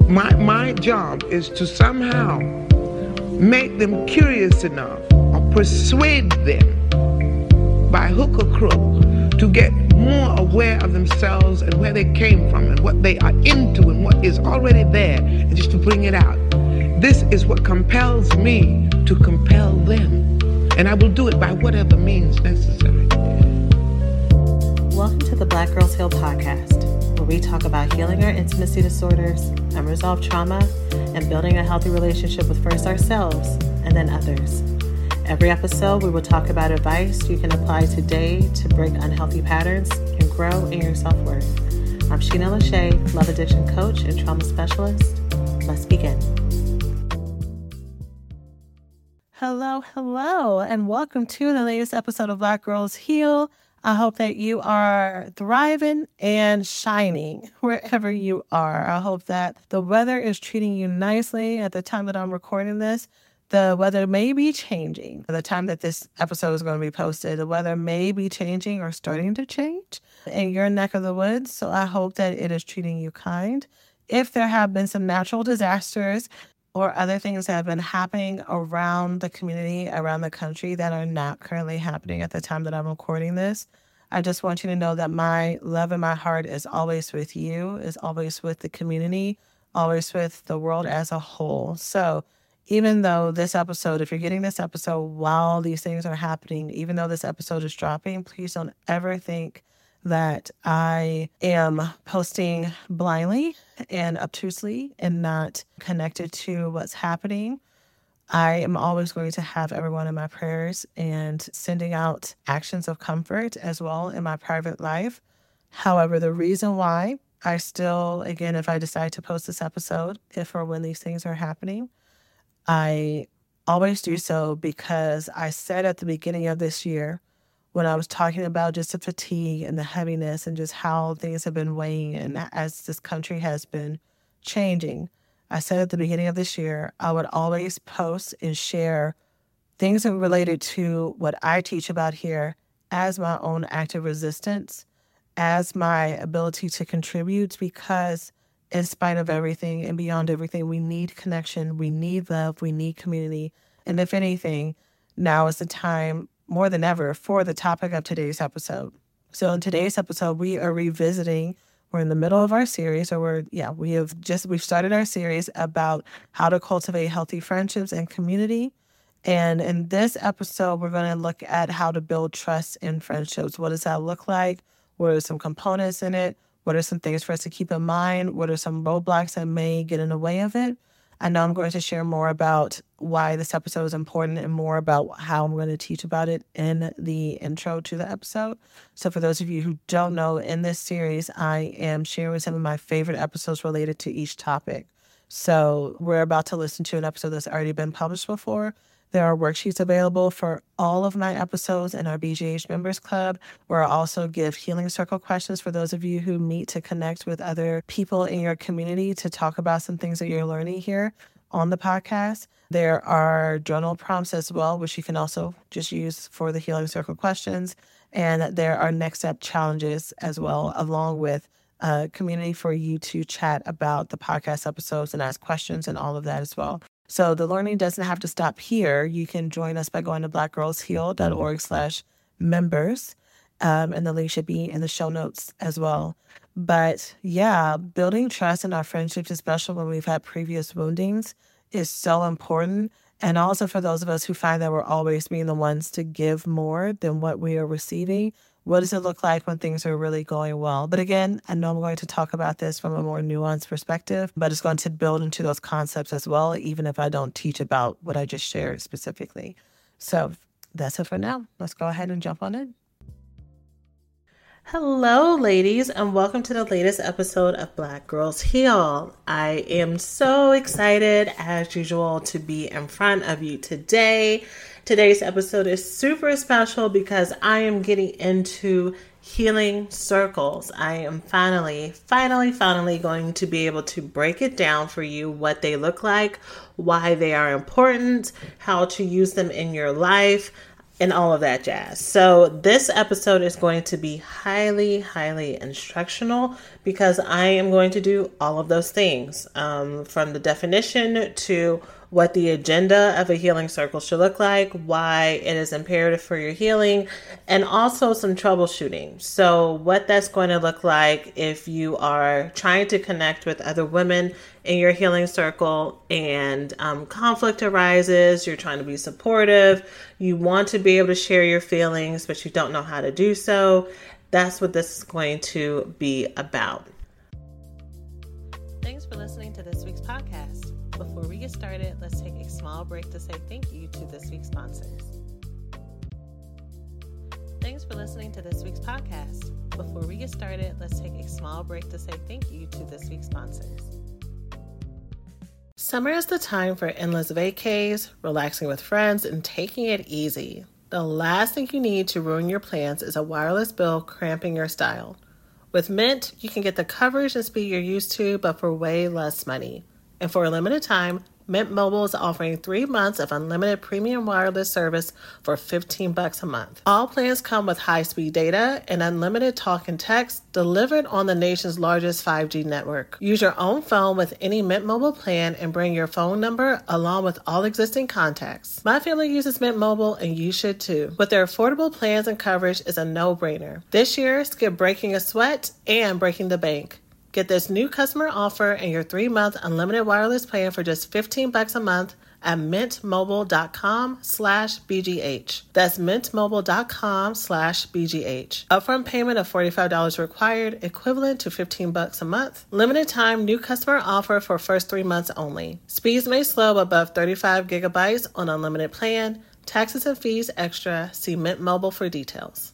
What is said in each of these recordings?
My job is to somehow make them curious enough or persuade them by hook or crook to get more aware of themselves and where they came from and what they are into and what is already there, and just to bring it out. This is what compels me to compel them, and I will do it by whatever means necessary. Welcome to the Black Girls Heal podcast, where we talk about healing our intimacy disorders, unresolved trauma, and building a healthy relationship with first ourselves and then others. Every episode, we will talk about advice you can apply today to break unhealthy patterns and grow in your self-worth. I'm Sheena Lachey, love addiction coach and trauma specialist. Let's begin. Hello, and welcome to the latest episode of Black Girls Heal. I hope that you are thriving and shining wherever you are. I hope that the weather is treating you nicely at the time that I'm recording this. The weather may be changing. By the time that this episode is going to be posted, the weather may be changing or starting to change in your neck of the woods. So I hope that it is treating you kind. If there have been some natural disasters or other things that have been happening around the community, around the country that are not currently happening at the time that I'm recording this, I just want you to know that my love and my heart is always with you, is always with the community, always with the world as a whole. So even though this episode, if you're getting this episode while these things are happening, even though this episode is dropping, please don't ever think that I am posting blindly and obtusely and not connected to what's happening. I am always going to have everyone in my prayers and sending out actions of comfort as well in my private life. However, the reason why I still, again, if I decide to post this episode, if or when these things are happening, I always do so because I said at the beginning of this year, when I was talking about just the fatigue and the heaviness and just how things have been weighing and as this country has been changing, I said at the beginning of this year, I would always post and share things related to what I teach about here as my own active resistance, as my ability to contribute, because in spite of everything and beyond everything, we need connection, we need love, we need community. And if anything, now is the time more than ever for the topic of today's episode. So in today's episode, we are revisiting, we're in the middle of our series, we've started our series about how to cultivate healthy friendships and community. And in this episode, we're going to look at how to build trust in friendships. What does that look like? What are some components in it? What are some things for us to keep in mind? What are some roadblocks that may get in the way of it? I know I'm going to share more about why this episode is important and more about how I'm going to teach about it in the intro to the episode. So for those of you who don't know, in this series, I am sharing some of my favorite episodes related to each topic. So we're about to listen to an episode that's already been published before. There are worksheets available for all of my episodes in our BGH Members Club, where I also give healing circle questions for those of you who meet to connect with other people in your community to talk about some things that you're learning here on the podcast. There are journal prompts as well, which you can also just use for the healing circle questions. And there are next step challenges as well, along with a community for you to chat about the podcast episodes and ask questions and all of that as well. So the learning doesn't have to stop here. You can join us by going to blackgirlsheal.org/members. And the link should be in the show notes as well. But yeah, building trust in our friendships, especially when we've had previous woundings, is so important. And also for those of us who find that we're always being the ones to give more than what we are receiving, what does it look like when things are really going well? But again, I know I'm going to talk about this from a more nuanced perspective, but it's going to build into those concepts as well, even if I don't teach about what I just shared specifically. So that's it for now. Let's go ahead and jump on in. Hello, ladies, and welcome to the latest episode of Black Girls Heal. I am so excited, as usual, to be in front of you today. Today's episode is super special because I am getting into healing circles. I am finally going to be able to break it down for you, what they look like, why they are important, how to use them in your life. and all of that jazz. So this episode is going to be highly, highly instructional because I am going to do all of those things, from the definition to what the agenda of a healing circle should look like, why it is imperative for your healing, and also some troubleshooting. So what that's going to look like if you are trying to connect with other women in your healing circle and conflict arises, you're trying to be supportive, you want to be able to share your feelings, but you don't know how to do so. That's what this is going to be about. Thanks for listening to this week's podcast. Before we get started, let's take a small break to say thank you to this week's sponsors. Thanks for listening to this week's podcast. Before we get started, let's take a small break to say thank you to this week's sponsors. Summer is the time for endless vacays, relaxing with friends, and taking it easy. The last thing you need to ruin your plans is a wireless bill cramping your style. With Mint, you can get the coverage and speed you're used to, but for way less money. And for a limited time, Mint Mobile is offering 3 months of unlimited premium wireless service for $15 a month. All plans come with high-speed data and unlimited talk and text delivered on the nation's largest 5G network. Use your own phone with any Mint Mobile plan and bring your phone number along with all existing contacts. My family uses Mint Mobile and you should too. With their affordable plans and coverage is a no-brainer. This year, skip breaking a sweat and breaking the bank. Get this new customer offer and your 3-month unlimited wireless plan for just $15 a month at mintmobile.com/BGH. That's mintmobile.com/BGH. Upfront payment of $45 required, equivalent to $15 a month. Limited time new customer offer for first 3 months only. Speeds may slow above 35 gigabytes on unlimited plan. Taxes and fees extra. See Mint Mobile for details.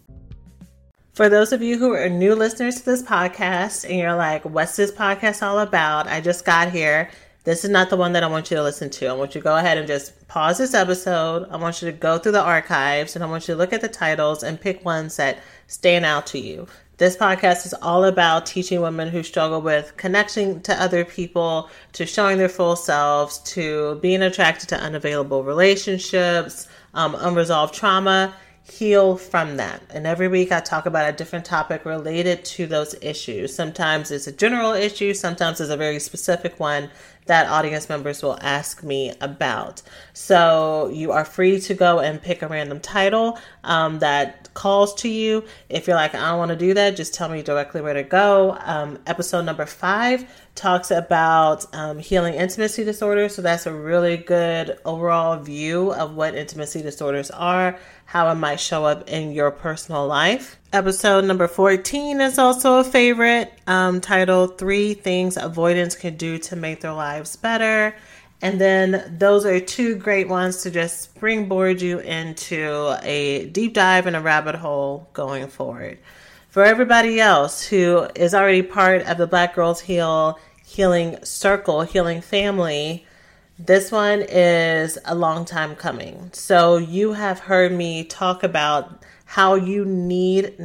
For those of you who are new listeners to this podcast and you're like, what's this podcast all about? I just got here. This is not the one that I want you to listen to. I want you to go ahead and just pause this episode. I want you to go through the archives and I want you to look at the titles and pick ones that stand out to you. This podcast is all about teaching women who struggle with connecting to other people, to showing their full selves, to being attracted to unavailable relationships, unresolved trauma. Heal from that. And every week I talk about a different topic related to those issues. Sometimes it's a general issue, sometimes it's a very specific one that audience members will ask me about. So you are free to go and pick a random title that calls to you. If you're like, I don't want to do that, just tell me directly where to go. Episode number 5 talks about healing intimacy disorders. So that's a really good overall view of what intimacy disorders are, how it might show up in your personal life. Episode number 14 is also a favorite, titled 3 Things Avoidance Can Do to Make Their Lives Better. And then those are 2 great ones to just springboard you into a deep dive and a rabbit hole going forward. For everybody else who is already part of the Black Girls Heal healing circle, healing family, this one is a long time coming. So you have heard me talk about how you need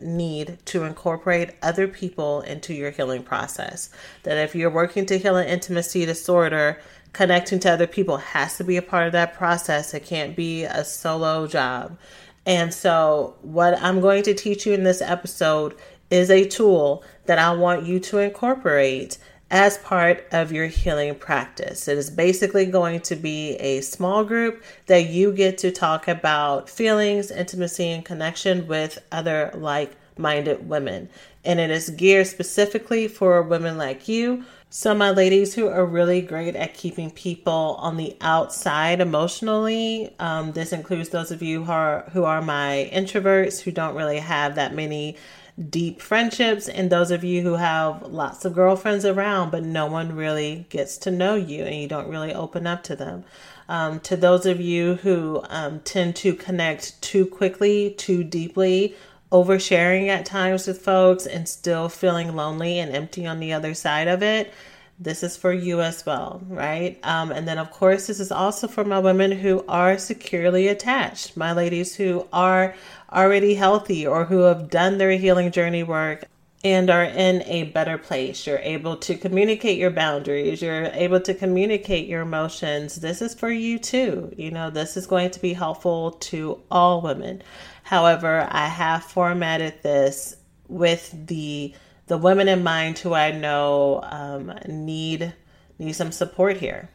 to incorporate other people into your healing process. That if you're working to heal an intimacy disorder, connecting to other people has to be a part of that process. It can't be a solo job. And so what I'm going to teach you in this episode is a tool that I want you to incorporate as part of your healing practice. It is basically going to be a small group that you get to talk about feelings, intimacy, and connection with other like-minded women. And it is geared specifically for women like you. So my ladies who are really great at keeping people on the outside emotionally. This includes those of you who are my introverts who don't really have that many deep friendships, and those of you who have lots of girlfriends around, but no one really gets to know you and you don't really open up to them. To those of you who tend to connect too quickly, too deeply, oversharing at times with folks and still feeling lonely and empty on the other side of it, this is for you as well, right? And then, of course, this is also for my women who are securely attached, my ladies who are already healthy or who have done their healing journey work and are in a better place. You're able to communicate your boundaries. You're able to communicate your emotions. This is for you too. This is going to be helpful to all women. However, I have formatted this with the women in mind who I know need some support here,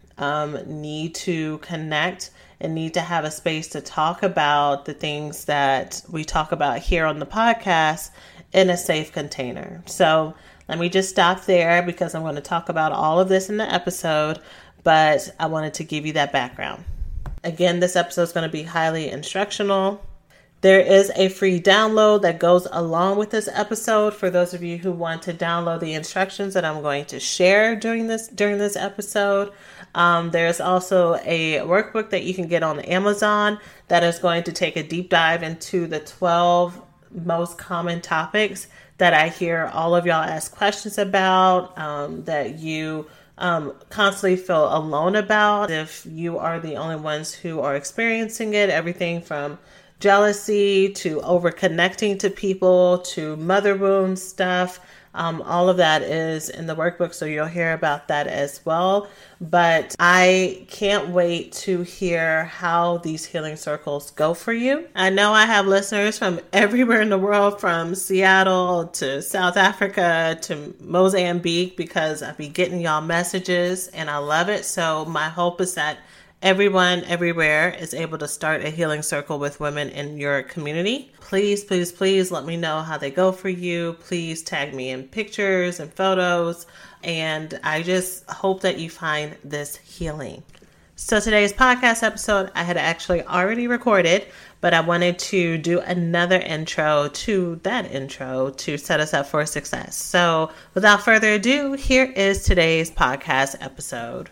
need to connect and need to have a space to talk about the things that we talk about here on the podcast in a safe container. So let me just stop there because I'm going to talk about all of this in the episode, but I wanted to give you that background. Again, this episode is going to be highly instructional. There is a free download that goes along with this episode for those of you who want to download the instructions that I'm going to share during this episode. There's also a workbook that you can get on Amazon that is going to take a deep dive into the 12 most common topics that I hear all of y'all ask questions about, that you constantly feel alone about. If you are the only ones who are experiencing it, everything from jealousy to over-connecting to people to mother wound stuff. All of that is in the workbook, so you'll hear about that as well. But I can't wait to hear how these healing circles go for you. I know I have listeners from everywhere in the world, from Seattle to South Africa to Mozambique, because I be getting y'all messages and I love it. So my hope is that everyone everywhere is able to start a healing circle with women in your community. Please, please, please let me know how they go for you. Please tag me in pictures and photos. And I just hope that you find this healing. So today's podcast episode, I had actually already recorded, but I wanted to do another intro to that intro to set us up for success. So without further ado, here is today's podcast episode.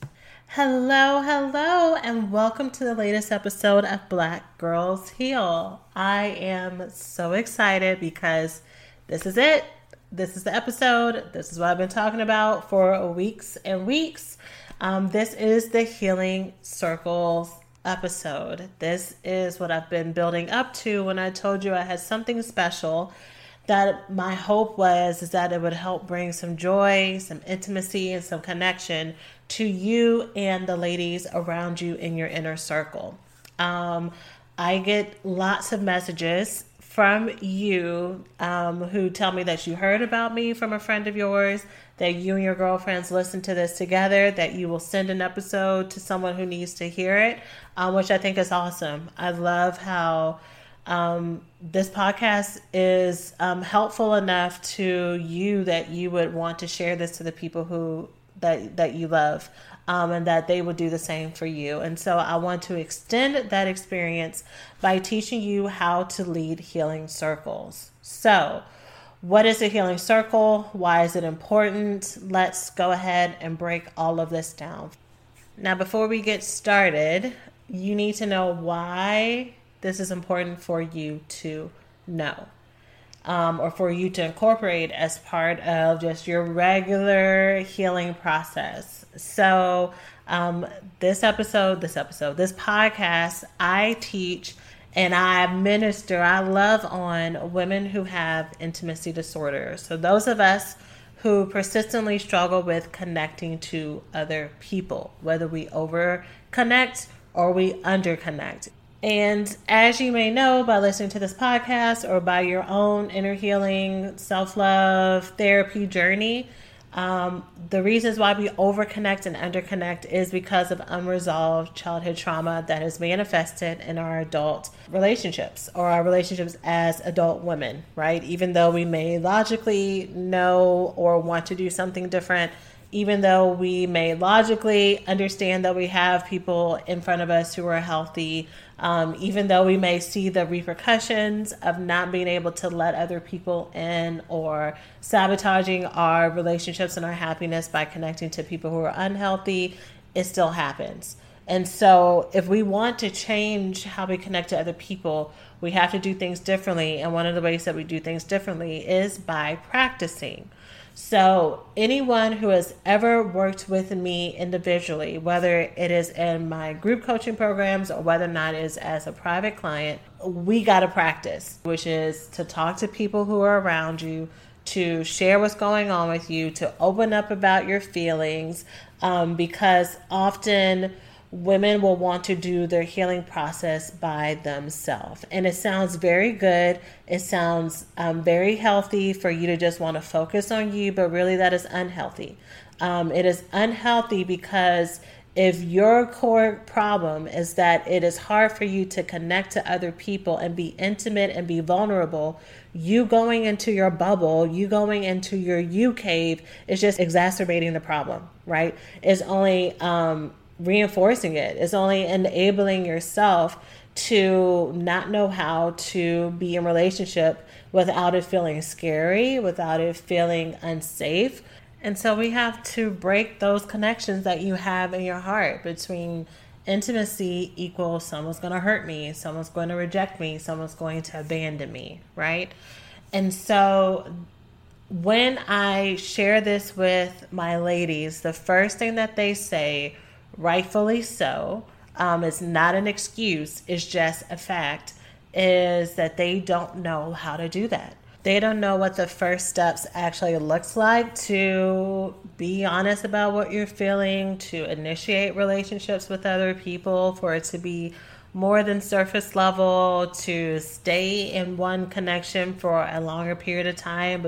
Hello, and welcome to the latest episode of Black Girls Heal. I am so excited because this is it. This is the episode. This is what I've been talking about for weeks and weeks. This is the Healing Circles episode. This is what I've been building up to when I told you I had something special that my hope is that it would help bring some joy, some intimacy, and some connection to you and the ladies around you in your inner circle. I get lots of messages from you who tell me that you heard about me from a friend of yours, that you and your girlfriends listen to this together, that you will send an episode to someone who needs to hear it, which I think is awesome. I love how this podcast is helpful enough to you that you would want to share this to the people who that you love, and that they would do the same for you. And so I want to extend that experience by teaching you how to lead healing circles. So what is a healing circle? Why is it important? Let's go ahead and break all of this down. Now, before we get started, you need to know why this is important for you to know, or for you to incorporate as part of just your regular healing process. So this podcast, I teach and I minister, I love on women who have intimacy disorders. So those of us who persistently struggle with connecting to other people, whether we over connect or we underconnect. And as you may know by listening to this podcast or by your own inner healing, self-love, therapy journey, the reasons why we overconnect and underconnect is because of unresolved childhood trauma that is manifested in our adult relationships or our relationships as adult women, right? Even though we may logically know or want to do something different, even though we may logically understand that we have people in front of us who are healthy, even though we may see the repercussions of not being able to let other people in or sabotaging our relationships and our happiness by connecting to people who are unhealthy, it still happens. And so if we want to change how we connect to other people, we have to do things differently. And one of the ways that we do things differently is by practicing. So anyone who has ever worked with me individually, whether it is in my group coaching programs or whether or not it is as a private client, we got to practice, which is to talk to people who are around you, to share what's going on with you, to open up about your feelings, because often women will want to do their healing process by themselves. And it sounds very good. It sounds very healthy for you to just want to focus on you, but really that is unhealthy. It is unhealthy because if your core problem is that it is hard for you to connect to other people and be intimate and be vulnerable, you going into your bubble, you going into your you cave is just exacerbating the problem, right? It's only reinforcing it. It's only enabling yourself to not know how to be in relationship without it feeling scary, without it feeling unsafe. And so we have to break those connections that you have in your heart between intimacy equals someone's going to hurt me, someone's going to reject me, someone's going to abandon me, right? And so when I share this with my ladies, the first thing that they say, rightfully so, it's not an excuse, it's just a fact, is that they don't know how to do that. They don't know what the first steps actually looks like to be honest about what you're feeling, to initiate relationships with other people, for it to be more than surface level, to stay in one connection for a longer period of time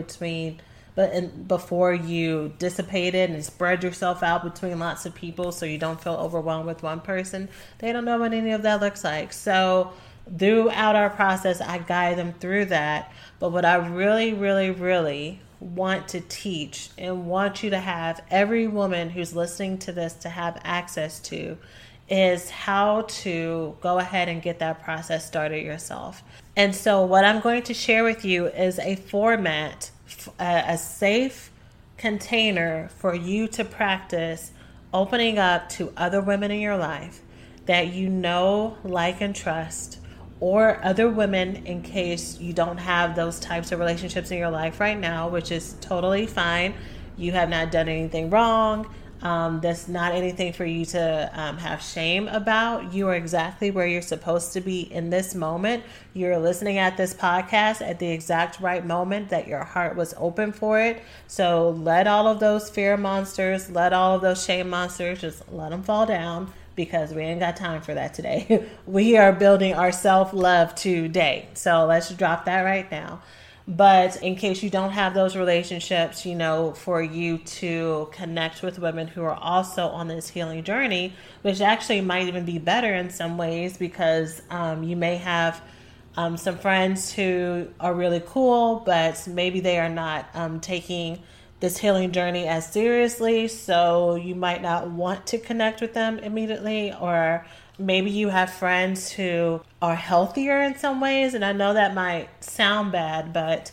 before you dissipate it and spread yourself out between lots of people so you don't feel overwhelmed with one person. They don't know what any of that looks like. So throughout our process, I guide them through that. But what I really, really, really want to teach and want you to have, every woman who's listening to this to have access to, is how to go ahead and get that process started yourself. And so what I'm going to share with you is a format, a safe container for you to practice opening up to other women in your life that you know, like, and trust, or other women in case you don't have those types of relationships in your life right now, which is totally fine. You have not done anything wrong. That's not anything for you to have shame about. You are exactly where you're supposed to be in this moment. You're listening at this podcast at the exact right moment that your heart was open for it. So let all of those fear monsters, let all of those shame monsters, just let them fall down, because we ain't got time for that today. We are building our self-love today. So let's drop that right now. But in case you don't have those relationships, for you to connect with women who are also on this healing journey, which actually might even be better in some ways, because you may have some friends who are really cool, but maybe they are not taking this healing journey as seriously, so you might not want to connect with them immediately. Or maybe you have friends who are healthier in some ways, and I know that might sound bad, but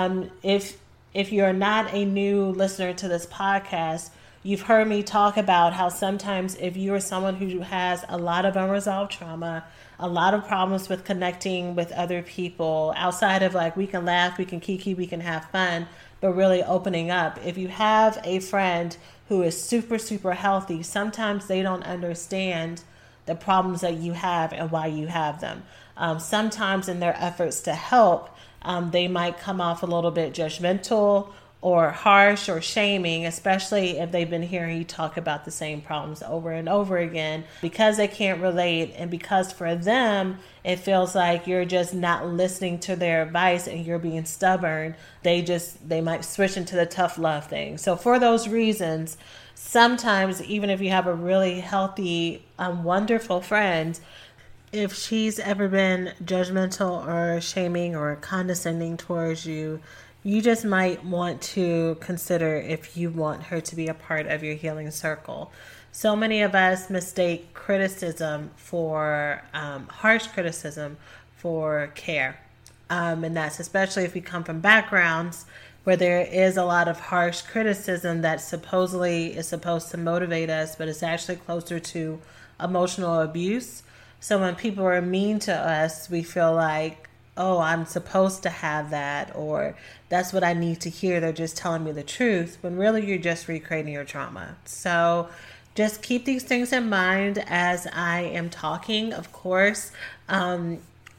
if you're not a new listener to this podcast, you've heard me talk about how sometimes if you are someone who has a lot of unresolved trauma, a lot of problems with connecting with other people outside of, like, we can laugh, we can kiki, we can have fun, but really opening up. If you have a friend who is super, super healthy, sometimes they don't understand the problems that you have and why you have them. Sometimes in their efforts to help, they might come off a little bit judgmental or harsh or shaming, especially if they've been hearing you talk about the same problems over and over again, because they can't relate, and because for them it feels like you're just not listening to their advice and you're being stubborn. They might switch into the tough love thing. So for those reasons, sometimes even if you have a really healthy, wonderful friend, if she's ever been judgmental or shaming or condescending towards you, you just might want to consider if you want her to be a part of your healing circle. So many of us mistake criticism for harsh criticism for care. And that's especially if we come from backgrounds where there is a lot of harsh criticism that supposedly is supposed to motivate us, but it's actually closer to emotional abuse. So when people are mean to us, we feel like, oh, I'm supposed to have that, or that's what I need to hear. They're just telling me the truth, when really you're just recreating your trauma. So just keep these things in mind as I am talking. Of course,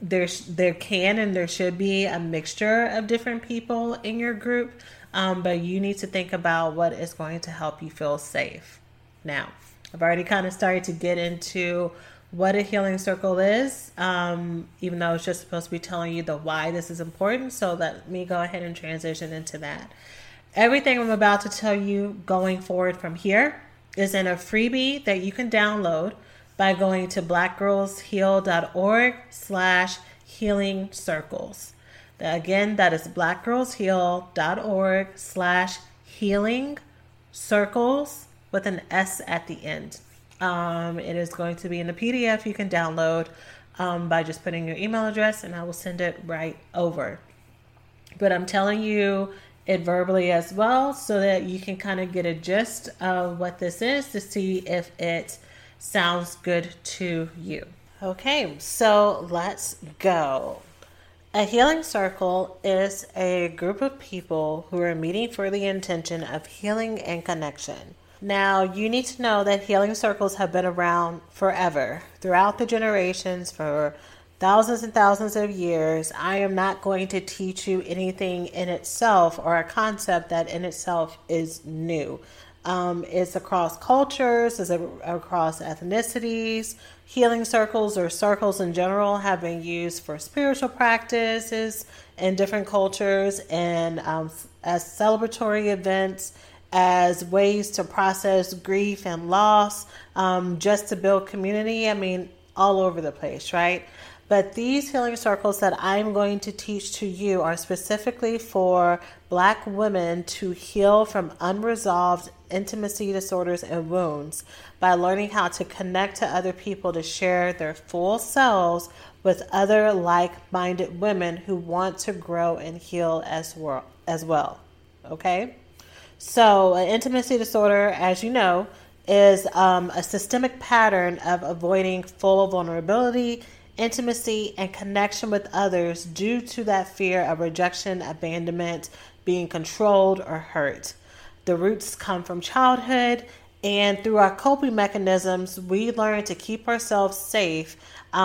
there can and there should be a mixture of different people in your group, but you need to think about what is going to help you feel safe. Now, I've already kind of started to get into what a healing circle is, even though it's just supposed to be telling you the why this is important. So let me go ahead and transition into that. Everything I'm about to tell you going forward from here is in a freebie that you can download by going to blackgirlsheal.org/healing circles. Again, that is blackgirlsheal.org/healing circles with an S at the end. It is going to be in the PDF you can download by just putting your email address, and I will send it right over. But I'm telling you it verbally as well so that you can kind of get a gist of what this is to see if it sounds good to you. Okay, so let's go. A healing circle is a group of people who are meeting for the intention of healing and connection. Now, you need to know that healing circles have been around forever, throughout the generations, for thousands and thousands of years. I am not going to teach you anything in itself or a concept that in itself is new. It's across cultures, it's across ethnicities. Healing circles or circles in general have been used for spiritual practices in different cultures and as celebratory events, as ways to process grief and loss, just to build community. I mean, all over the place, right? But these healing circles that I'm going to teach to you are specifically for Black women to heal from unresolved intimacy disorders and wounds by learning how to connect to other people to share their full selves with other like-minded women who want to grow and heal as well. Okay? So an intimacy disorder, as you know, is a systemic pattern of avoiding full vulnerability, intimacy, and connection with others due to that fear of rejection, abandonment, being controlled, or hurt. The roots come from childhood, and through our coping mechanisms, we learn to keep ourselves safe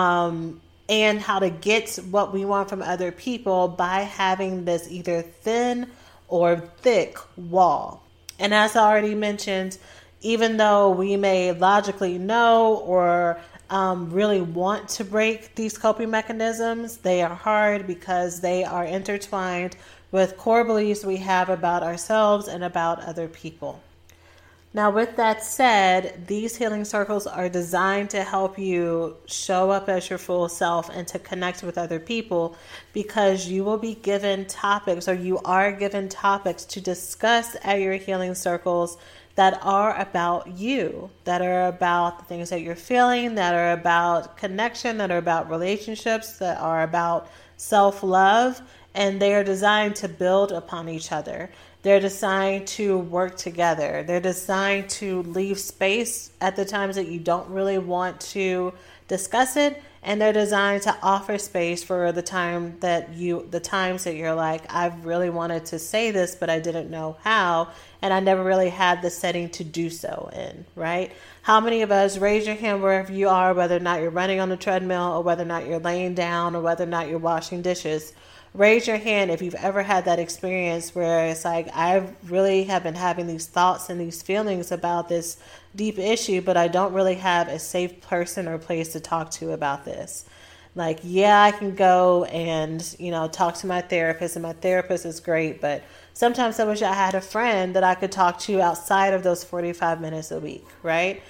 and how to get what we want from other people by having this either thin or thick wall. And as I already mentioned, even though we may logically know or really want to break these coping mechanisms, they are hard because they are intertwined with core beliefs we have about ourselves and about other people. Now, with that said, these healing circles are designed to help you show up as your full self and to connect with other people, because you will be given topics, or you are given topics to discuss at your healing circles that are about you, that are about the things that you're feeling, that are about connection, that are about relationships, that are about self-love, and they are designed to build upon each other. They're designed to work together. They're designed to leave space at the times that you don't really want to discuss it, and they're designed to offer space for the times that you're like, I've really wanted to say this, but I didn't know how, and I never really had the setting to do so in, right? How many of us, raise your hand wherever you are, whether or not you're running on the treadmill or whether or not you're laying down or whether or not you're washing dishes. Raise your hand if you've ever had that experience where it's like, I really have been having these thoughts and these feelings about this deep issue, but I don't really have a safe person or place to talk to about this. Like, yeah, I can go and, talk to my therapist, and my therapist is great, but sometimes I wish I had a friend that I could talk to outside of those 45 minutes a week, right?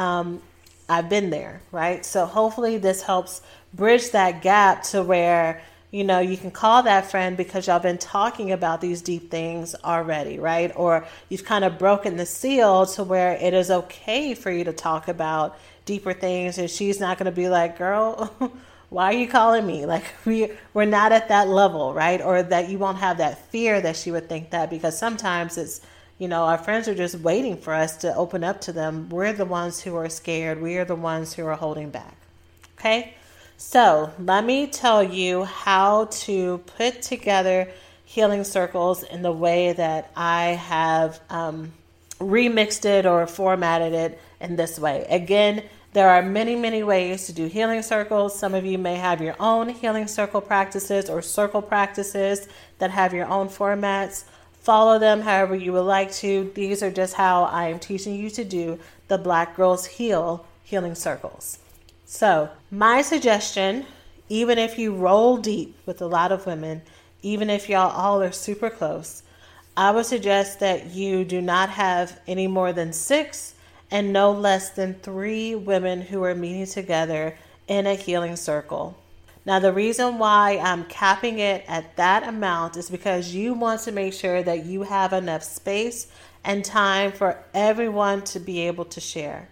I've been there, right? So hopefully this helps bridge that gap to where you can call that friend because y'all been talking about these deep things already, right? Or you've kind of broken the seal to where it is okay for you to talk about deeper things, and she's not going to be like, girl, why are you calling me? Like, we're not at that level, right? Or that you won't have that fear that she would think that, because sometimes it's, our friends are just waiting for us to open up to them. We're the ones who are scared. We are the ones who are holding back. Okay? So let me tell you how to put together healing circles in the way that I have remixed it or formatted it in this way. Again, There are many, many ways to do healing circles. Some of you may have your own healing circle practices or circle practices that have your own formats. Follow them however you would like to. These are just how I am teaching you to do the Black Girls Heal healing circles. So my suggestion, even if you roll deep with a lot of women, even if y'all all are super close, I would suggest that you do not have any more than 6 and no less than 3 women who are meeting together in a healing circle. Now, the reason why I'm capping it at that amount is because you want to make sure that you have enough space and time for everyone to be able to share.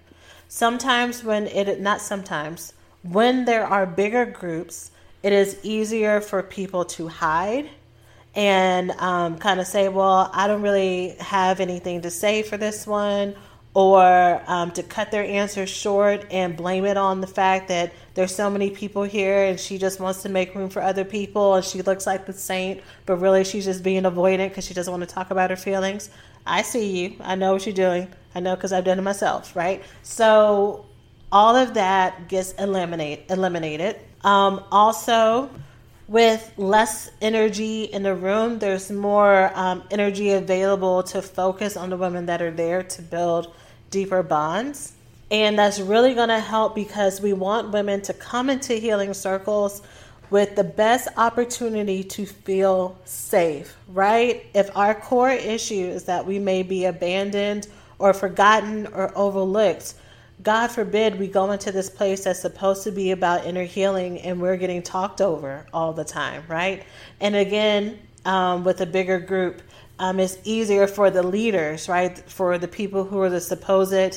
When there are bigger groups, it is easier for people to hide and kind of say, well, I don't really have anything to say for this one, or to cut their answers short and blame it on the fact that there's so many people here and she just wants to make room for other people and she looks like the saint, but really she's just being avoidant because she doesn't want to talk about her feelings. I see you. I know what you're doing. I know because I've done it myself, right? So all of that gets eliminated. Also, with less energy in the room, there's more energy available to focus on the women that are there to build deeper bonds. And that's really going to help because we want women to come into healing circles with the best opportunity to feel safe, right? If our core issue is that we may be abandoned or forgotten or overlooked, God forbid we go into this place that's supposed to be about inner healing and we're getting talked over all the time, right? And again, with a bigger group, it's easier for the leaders, right? For the people who are the supposed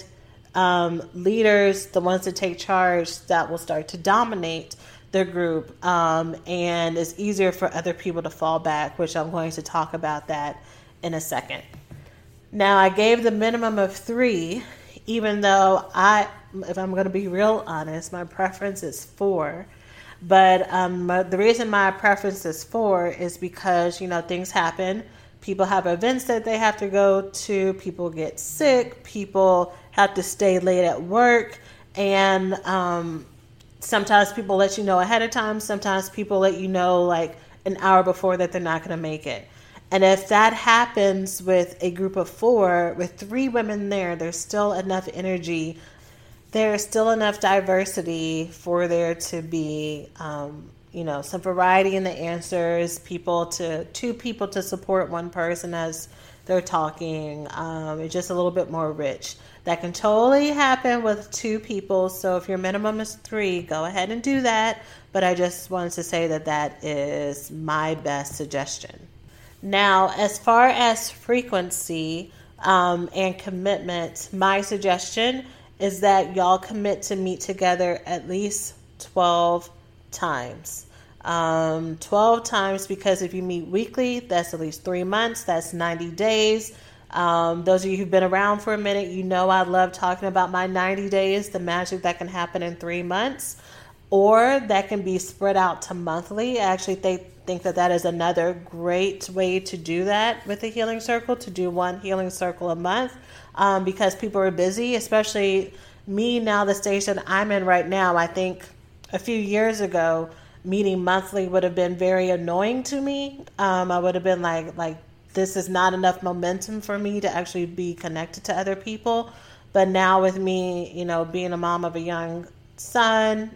leaders, the ones that take charge, that will start to dominate the group. And it's easier for other people to fall back, which I'm going to talk about that in a second. Now, I gave the minimum of 3, even though if I'm going to be real honest, my preference is 4. But the reason my preference is 4 is because, things happen. People have events that they have to go to. People get sick. People have to stay late at work. And sometimes people let you know ahead of time. Sometimes people let you know like an hour before that they're not going to make it. And if that happens with a group of 4, with 3 women there's still enough energy. There's still enough diversity for there to be, some variety in the answers, 2 people to support one person as they're talking. It's just a little bit more rich. That can totally happen with 2 people. So if your minimum is 3, go ahead and do that. But I just wanted to say that is my best suggestion. Now, as far as frequency and commitment, my suggestion is that y'all commit to meet together at least 12 times. 12 times because if you meet weekly, that's at least 3 months. That's 90 days. Those of you who've been around for a minute, I love talking about my 90 days, the magic that can happen in 3 months. Or that can be spread out to monthly. I actually think that is another great way to do that with a healing circle, to do 1 healing circle a month, because people are busy, especially me now, the stage that I'm in right now. I think a few years ago, meeting monthly would have been very annoying to me. I would have been like, this is not enough momentum for me to actually be connected to other people. But now with me, being a mom of a young son,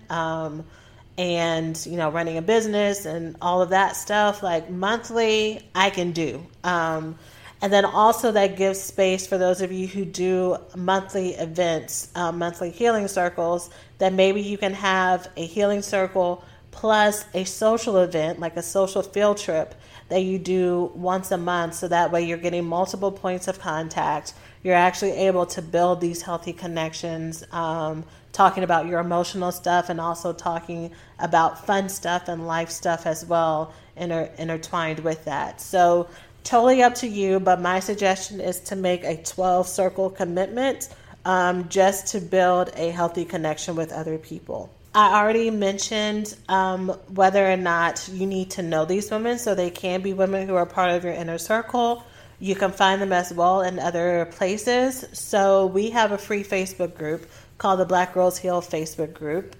and running a business and all of that stuff, like monthly I can do, and then also that gives space for those of you who do monthly events, monthly healing circles, that maybe you can have a healing circle plus a social event, like a social field trip that you do once a month, so that way you're getting multiple points of contact. You're actually able to build these healthy connections, talking about your emotional stuff and also talking about fun stuff and life stuff as well, intertwined with that. So totally up to you, but my suggestion is to make a 12 circle commitment, just to build a healthy connection with other people. I already mentioned whether or not you need to know these women, so they can be women who are part of your inner circle. You can find them as well in other places. So we have a free Facebook group called the Black Girls Heal Facebook group.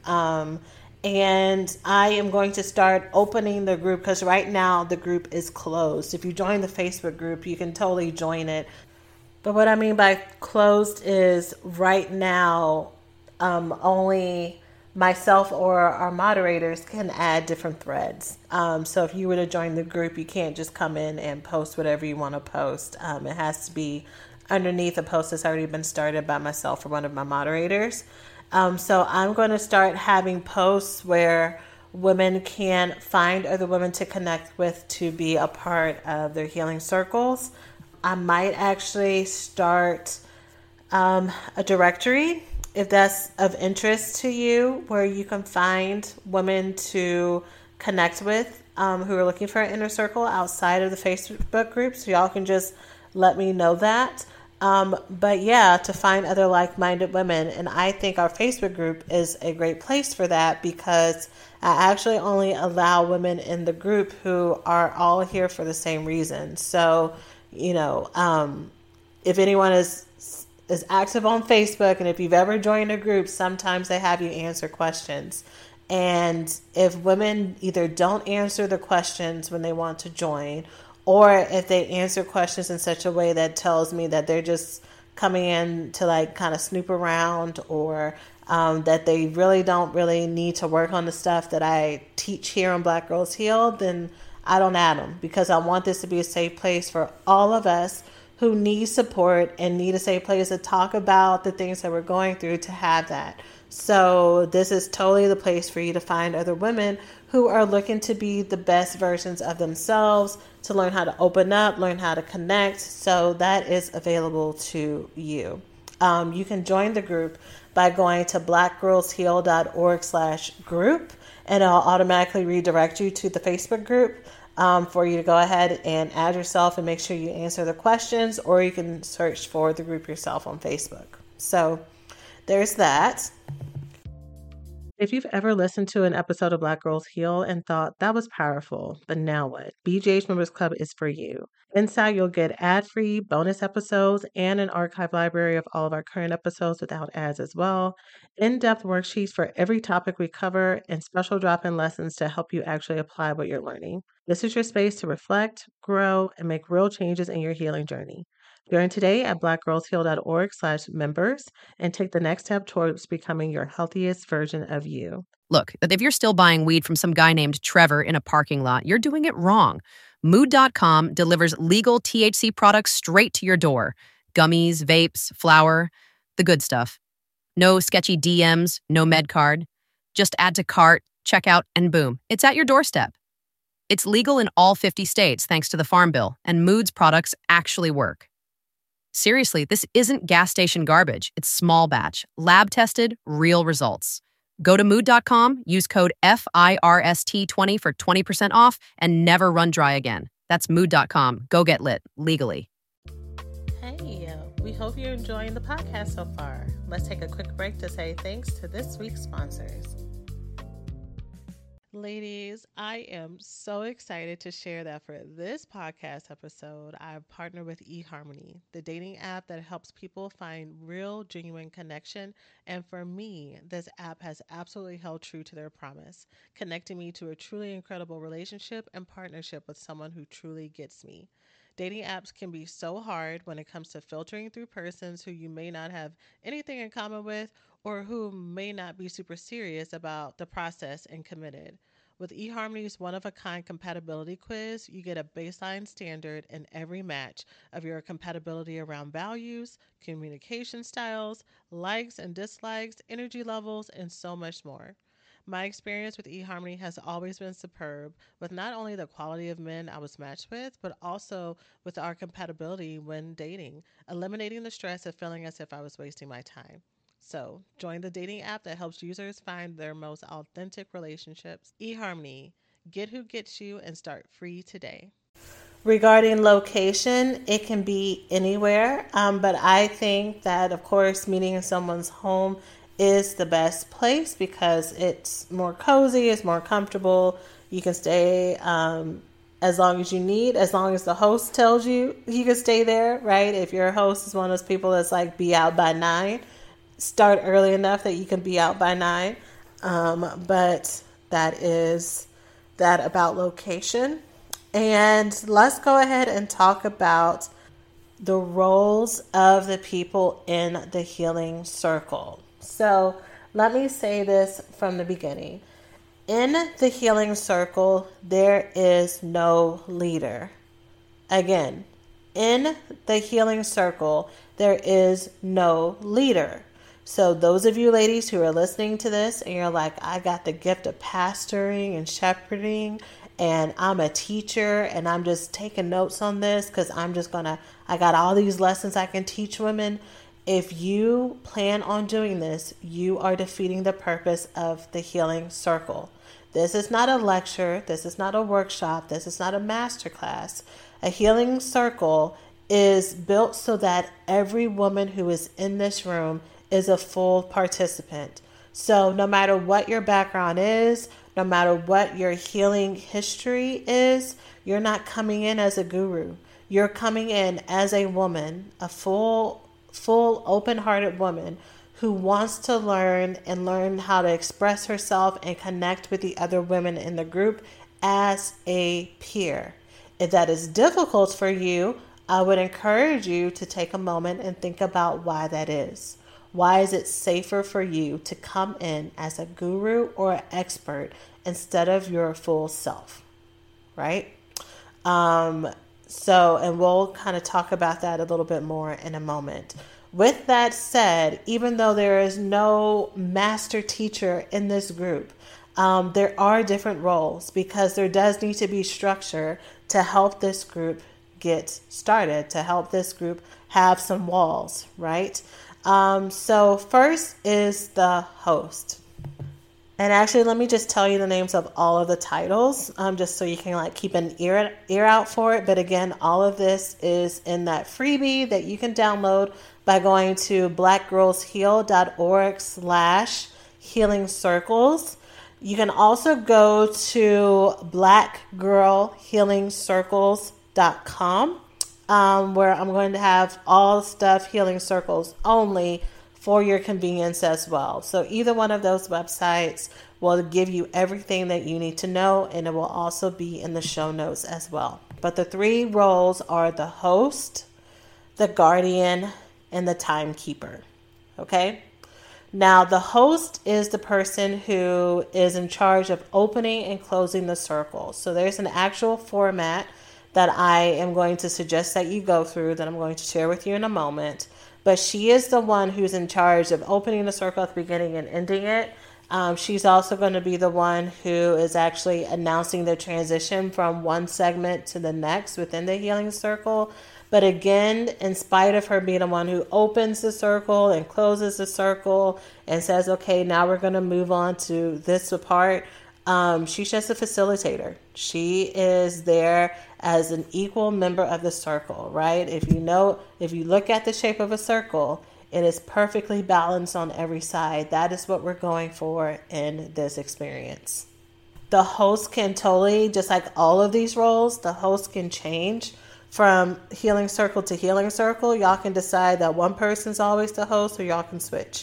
And I am going to start opening the group because right now the group is closed. If you join the Facebook group, you can totally join it. But what I mean by closed is right now only myself or our moderators can add different threads. So if you were to join the group, you can't just come in and post whatever you want to post. It has to be underneath a post that's already been started by myself or one of my moderators. So I'm going to start having posts where women can find other women to connect with to be a part of their healing circles. I might actually start a directory if that's of interest to you, where you can find women to connect with who are looking for an inner circle outside of the Facebook group. So y'all can just let me know that. But yeah, to find other like-minded women. And I think our Facebook group is a great place for that because I actually only allow women in the group who are all here for the same reason. So, you know, if anyone is active on Facebook and if you've ever joined a group, sometimes they have you answer questions. And if women either don't answer the questions when they want to join, or if they answer questions in such a way that tells me that they're just coming in to like kind of snoop around, or that they really don't need to work on the stuff that I teach here on Black Girls Heal, then I don't add them, because I want this to be a safe place for all of us who need support and need a safe place to talk about the things that we're going through, to have that. So this is totally the place for you to find other women who are looking to be the best versions of themselves, to learn how to open up, learn how to connect. So that is available to you. You can join the group by going to blackgirlsheal.org/group, and it'll automatically redirect you to the Facebook group for you to go ahead and add yourself and make sure you answer the questions, or you can search for the group yourself on Facebook. So there's that. If you've ever listened to an episode of Black Girls Heal and thought that was powerful, but now what? BGH Members Club is for you. Inside, you'll get ad-free bonus episodes and an archive library of all of our current episodes without ads as well, in-depth worksheets for every topic we cover, and special drop-in lessons to help you actually apply what you're learning. This is your space to reflect, grow, and make real changes in your healing journey. Join today at blackgirlsheal.org/members and take the next step towards becoming your healthiest version of you. Look, if you're still buying weed from some guy named Trevor in a parking lot, you're doing it wrong. Mood.com delivers legal THC products straight to your door. Gummies, vapes, flour, the good stuff. No sketchy DMs, no med card. Just add to cart, checkout, and boom, it's at your doorstep. It's legal in all 50 states thanks to the Farm Bill, and Mood's products actually work. Seriously, this isn't gas station garbage. It's small batch, lab tested, real results. Go to mood.com, use code FIRST20 for 20% off, and never run dry again. That's mood.com. Go get lit, legally. Hey, we hope you're enjoying the podcast so far. Let's take a quick break to say thanks to this week's sponsors. Ladies, I am so excited to share that for this podcast episode, I've partnered with eHarmony, the dating app that helps people find real, genuine connection. And for me, this app has absolutely held true to their promise, connecting me to a truly incredible relationship and partnership with someone who truly gets me. Dating apps can be so hard when it comes to filtering through persons who you may not have anything in common with, or who may not be super serious about the process and committed. With eHarmony's one-of-a-kind compatibility quiz, you get a baseline standard in every match of your compatibility around values, communication styles, likes and dislikes, energy levels, and so much more. My experience with eHarmony has always been superb, with not only the quality of men I was matched with, but also with our compatibility when dating, eliminating the stress of feeling as if I was wasting my time. So, join the dating app that helps users find their most authentic relationships. eHarmony, get who gets you and start free today. Regarding location, it can be anywhere, but I think that, of course, meeting in someone's home is the best place because it's more cozy, it's more comfortable. You can stay as long as you need, as long as the host tells you you can stay there, right? If your host is one of those people that's like, be out by 9, start early enough that you can be out by 9. But that is that about location. And let's go ahead and talk about the roles of the people in the healing circle. So let me say this from the beginning. In the healing circle, there is no leader. Again, in the healing circle, there is no leader. So those of you ladies who are listening to this and you're like, I got the gift of pastoring and shepherding, and I'm a teacher and I'm just taking notes on this because I got all these lessons I can teach women. If you plan on doing this, you are defeating the purpose of the healing circle. This is not a lecture. This is not a workshop. This is not a masterclass. A healing circle is built so that every woman who is in this room is a full participant. So no matter what your background is, no matter what your healing history is, you're not coming in as a guru. You're coming in as a woman, a full open-hearted woman who wants to learn how to express herself and connect with the other women in the group as a peer. If that is difficult for you, I would encourage you to take a moment and think about why that is. Why is it safer for you to come in as a guru or an expert instead of your full self, right? And we'll kind of talk about that a little bit more in a moment. With that said, even though there is no master teacher in this group, there are different roles because there does need to be structure to help this group get started, to help this group have some walls, right? So first is the host. And actually, let me just tell you the names of all of the titles, just so you can keep an ear out for it. But again, all of this is in that freebie that you can download by going to blackgirlsheal.org/healing circles. You can also go to blackgirlhealingcircles.com, where I'm going to have all stuff healing circles only for your convenience as well. So either one of those websites will give you everything that you need to know, and it will also be in the show notes as well. But the 3 roles are the host, the guardian, and the timekeeper. Okay? Now, the host is the person who is in charge of opening and closing the circle. So there's an actual format that I am going to suggest that you go through that I'm going to share with you in a moment. But she is the one who's in charge of opening the circle at the beginning and ending it. She's also going to be the one who is actually announcing the transition from one segment to the next within the healing circle. But again, in spite of her being the one who opens the circle and closes the circle and says, okay, now we're going to move on to this part, she's just a facilitator. She is there as an equal member of the circle, right? If you look at the shape of a circle, it is perfectly balanced on every side. That is what we're going for in this experience. The host can totally, just like all of these roles, the host can change from healing circle to healing circle. Y'all can decide that one person's always the host, or y'all can switch.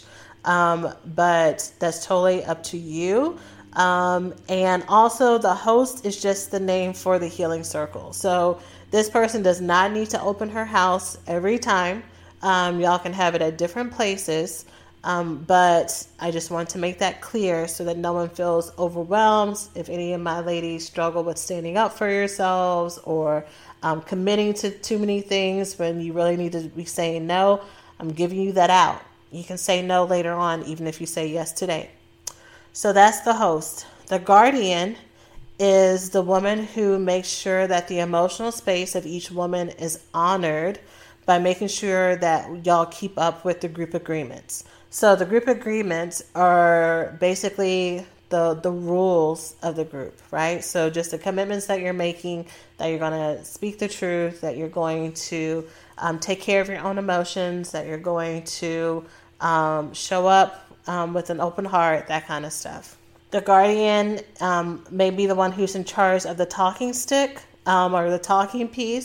But that's totally up to you. And also the host is just the name for the healing circle. So this person does not need to open her house every time. Y'all can have it at different places. But I just want to make that clear so that no one feels overwhelmed. If any of my ladies struggle with standing up for yourselves or committing to too many things when you really need to be saying no, I'm giving you that out. You can say no later on, even if you say yes today. So that's the host. The guardian is the woman who makes sure that the emotional space of each woman is honored by making sure that y'all keep up with the group agreements. So the group agreements are basically the rules of the group, right? So just the commitments that you're making, that you're going to speak the truth, that you're going to take care of your own emotions, that you're going to show up with an open heart, that kind of stuff. The guardian may be the one who's in charge of the talking stick or the talking piece.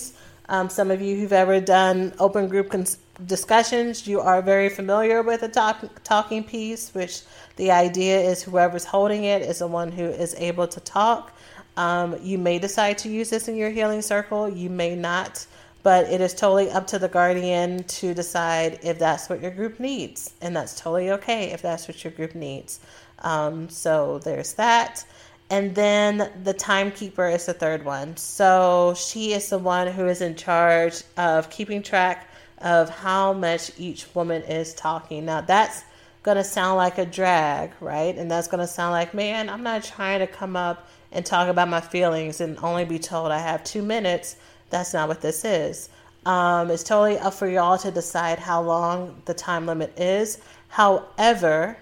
Some of you who've ever done open group discussions, you are very familiar with a talking piece, which the idea is whoever's holding it is the one who is able to talk. You may decide to use this in your healing circle. You may not, but it is totally up to the guardian to decide if that's what your group needs. And that's totally okay if that's what your group needs. So there's that. And then the timekeeper is the third one. So she is the one who is in charge of keeping track of how much each woman is talking. Now that's going to sound like a drag, right? And that's going to sound like, man, I'm not trying to come up and talk about my feelings and only be told I have 2 minutes. That's not what this is. It's totally up for y'all to decide how long the time limit is. However,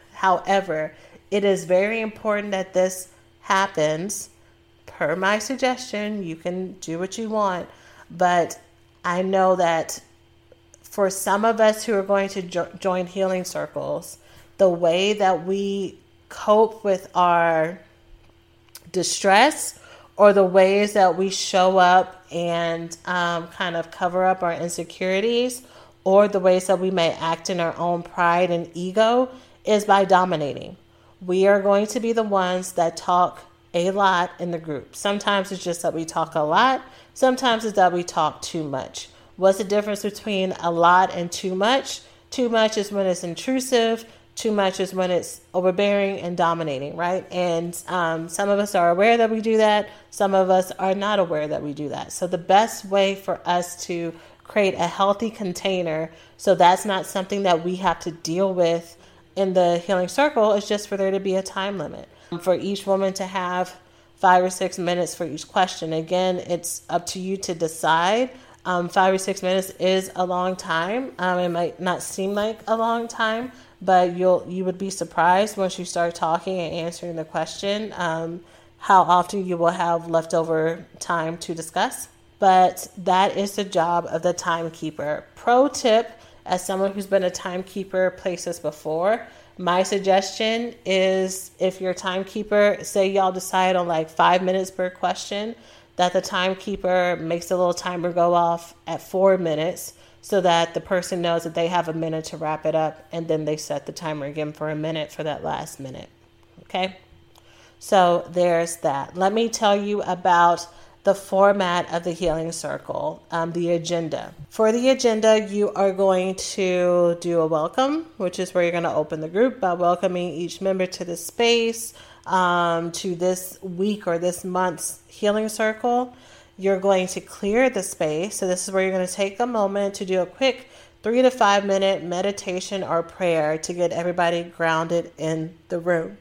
it is very important that this happens per my suggestion. You can do what you want, but I know that for some of us who are going to join healing circles, the way that we cope with our distress or the ways that we show up and kind of cover up our insecurities, or the ways that we may act in our own pride and ego, is by dominating. We are going to be the ones that talk a lot in the group. Sometimes it's just that we talk a lot. Sometimes it's that we talk too much. What's the difference between a lot and too much? Too much is when it's intrusive. Too much is when it's overbearing and dominating, right? And some of us are aware that we do that. Some of us are not aware that we do that. So the best way for us to create a healthy container, so that's not something that we have to deal with in the healing circle, is just for there to be a time limit. For each woman to have 5 or 6 minutes for each question. Again, it's up to you to decide. 5 or 6 minutes is a long time. It might not seem like a long time, but you would be surprised once you start talking and answering the question, how often you will have leftover time to discuss. But that is the job of the timekeeper. Pro tip, as someone who's been a timekeeper places before, my suggestion is, if your timekeeper, say y'all decide on like 5 minutes per question, that the timekeeper makes the little timer go off at 4 minutes, so that the person knows that they have a minute to wrap it up, and then they set the timer again for a minute for that last minute. Okay? So there's that. Let me tell you about the format of the healing circle, the agenda. For the agenda, you are going to do a welcome, which is where you're going to open the group by welcoming each member to the space, to this week or this month's healing circle. You're going to clear the space. So this is where you're going to take a moment to do a quick 3 to 5 minute meditation or prayer to get everybody grounded in the room.